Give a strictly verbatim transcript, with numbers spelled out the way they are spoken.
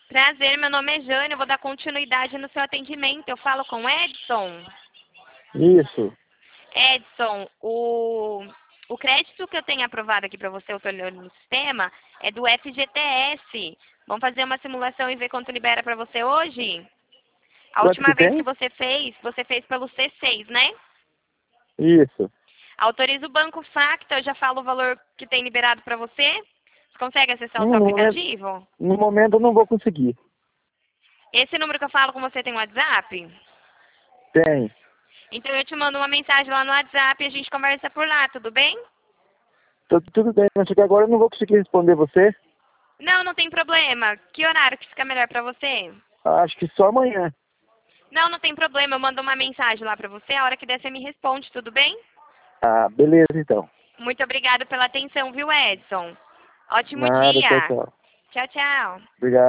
Prazer, meu nome é Jane, eu vou dar continuidade no seu atendimento. Eu falo com o Edson. Isso. Edson, o, o crédito que eu tenho aprovado aqui para você, eu estou olhando no sistema, é do F G T S. Vamos fazer uma simulação e ver quanto libera para você hoje? A Quanto que última vez que tem? você fez, você fez pelo C seis, né? Isso. Autoriza o Banco Facta, eu já falo o valor que tem liberado para você. Você consegue acessar o Hum, seu No momento, aplicativo? no momento eu não vou conseguir. Esse número que eu falo com você tem WhatsApp? Tem. Então eu te mando uma mensagem lá no WhatsApp e a gente conversa por lá, tudo bem? Tô- tudo bem, mas só que agora eu não vou conseguir responder você. Não, não tem problema. Que horário que fica melhor pra você? Acho que só amanhã. Não, não tem problema. Eu mando uma mensagem lá pra você. A hora que der, você me responde, tudo bem? Ah, beleza então. Muito obrigada pela atenção, viu, Edson? Ótimo Nada, tchau, dia. tchau. Tchau, tchau. Obrigado.